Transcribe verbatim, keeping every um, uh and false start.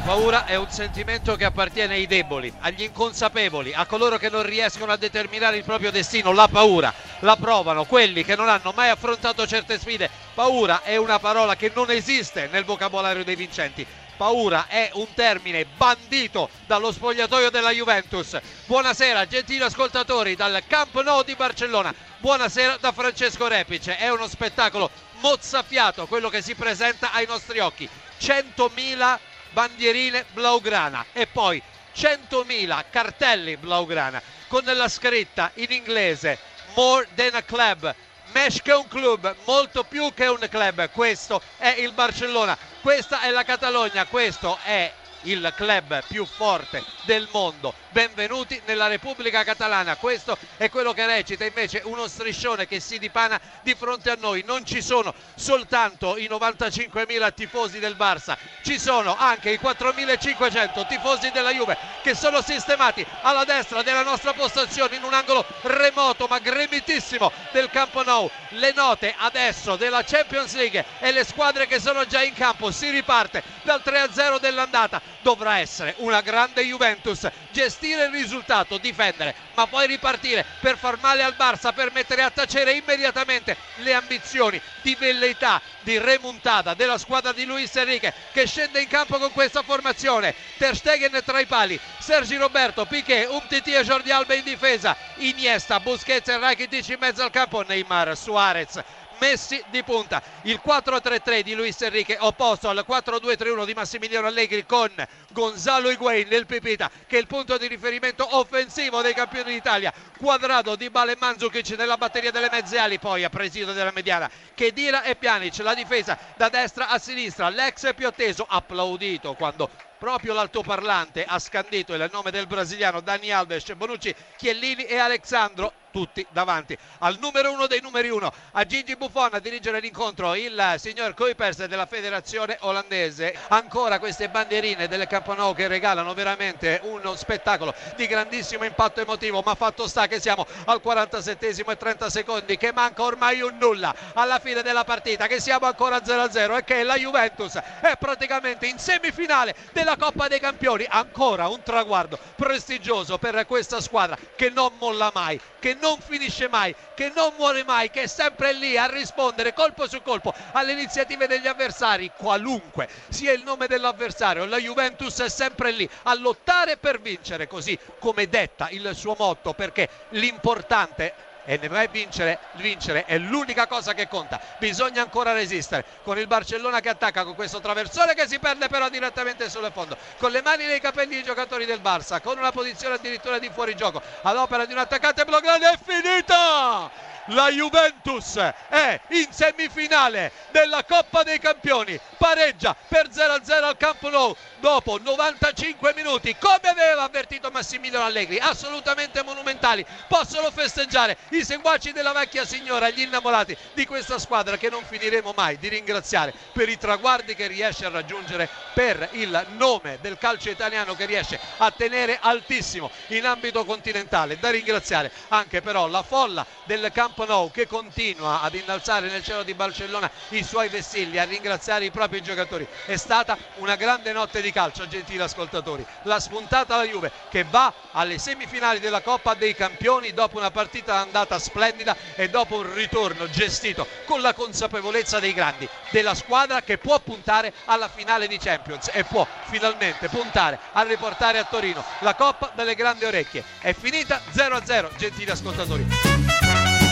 paura è un sentimento che appartiene ai deboli, agli inconsapevoli, a coloro che non riescono a determinare il proprio destino. La paura la provano quelli che non hanno mai affrontato certe sfide. Paura è una parola che non esiste nel vocabolario dei vincenti. Paura è un termine bandito dallo spogliatoio della Juventus. Buonasera gentili ascoltatori dal Camp Nou di Barcellona. Buonasera da Francesco Repic. È uno spettacolo mozzafiato quello che si presenta ai nostri occhi. centomila bandierine blaugrana e poi centomila cartelli blaugrana con la scritta in inglese More than a club, mesh che un club, molto più che un club. Questo è il Barcellona, questa è la Catalogna, questo è il club più forte del mondo. Benvenuti nella Repubblica Catalana. Questo è quello che recita invece uno striscione che si dipana di fronte a noi. Non ci sono soltanto i novantacinquemila tifosi del Barça, ci sono anche i quattromilacinquecento tifosi della Juve che sono sistemati alla destra della nostra postazione in un angolo remoto ma gremitissimo del Camp Nou. Le note adesso della Champions League e le squadre che sono già in campo. Si riparte dal tre a zero dell'andata. Dovrà essere una grande Juventus, gestire il risultato, difendere, ma poi ripartire per far male al Barça, per mettere a tacere immediatamente le ambizioni di velleità, di remontata della squadra di Luis Enrique, che scende in campo con questa formazione. Ter Stegen tra i pali, Sergi Roberto, Piqué, Umtiti e Jordi Alba in difesa, Iniesta, Busquets e Rakitic in mezzo al campo, Neymar, Suarez messi di punta. Il quattro tre tre di Luis Enrique opposto al quattro due tre uno di Massimiliano Allegri, con Gonzalo Higuaín nel Pipita che è il punto di riferimento offensivo dei campioni d'Italia, Cuadrado, Dybala e Mandzukic nella batteria delle mezze ali, poi a presidio della mediana Khedira e Pjanic. La difesa da destra a sinistra, l'ex più atteso, applaudito quando proprio l'altoparlante ha scandito il nome del brasiliano Dani Alves, Bonucci, Chiellini e Alexandro, tutti davanti al numero uno dei numeri uno, a Gigi Buffon a dirigere l'incontro il signor Kuipers della federazione olandese. Ancora queste bandierine delle Camp Nou che regalano veramente uno spettacolo di grandissimo impatto emotivo, ma fatto sta che siamo al quarantasettesimo e trenta secondi, che manca ormai un nulla alla fine della partita, che siamo ancora zero a zero e che la Juventus è praticamente in semifinale della Coppa dei Campioni. Ancora un traguardo prestigioso per questa squadra che non molla mai, che non finisce mai, che non muore mai, che è sempre lì a rispondere colpo su colpo alle iniziative degli avversari, qualunque sia il nome dell'avversario. La Juventus è sempre lì a lottare per vincere, così come detta il suo motto, perché l'importante e ne vai vincere, vincere è l'unica cosa che conta. Bisogna ancora resistere con il Barcellona che attacca con questo traversone che si perde però direttamente sul fondo, con le mani nei capelli i giocatori del Barça, con una posizione addirittura di fuorigioco ad opera di un attaccante blaugrana. È finita! La Juventus è in semifinale della Coppa dei Campioni, pareggia per zero a zero al Camp Nou dopo novantacinque minuti, come aveva avvertito Massimiliano Allegri, assolutamente monumentali. Possono festeggiare i seguaci della vecchia signora, gli innamorati di questa squadra che non finiremo mai di ringraziare per i traguardi che riesce a raggiungere, per il nome del calcio italiano che riesce a tenere altissimo in ambito continentale. Da ringraziare anche però la folla del Camp Nou che continua ad innalzare nel cielo di Barcellona i suoi vessilli, a ringraziare i propri giocatori. È stata una grande notte di calcio, gentili ascoltatori. La spuntata alla Juve che va alle semifinali della Coppa dei Campioni dopo una partita andata splendida e dopo un ritorno gestito con la consapevolezza dei grandi, della squadra che può puntare alla finale di Champions e può finalmente puntare a riportare a Torino la Coppa dalle grandi orecchie. È finita zero a zero, gentili ascoltatori.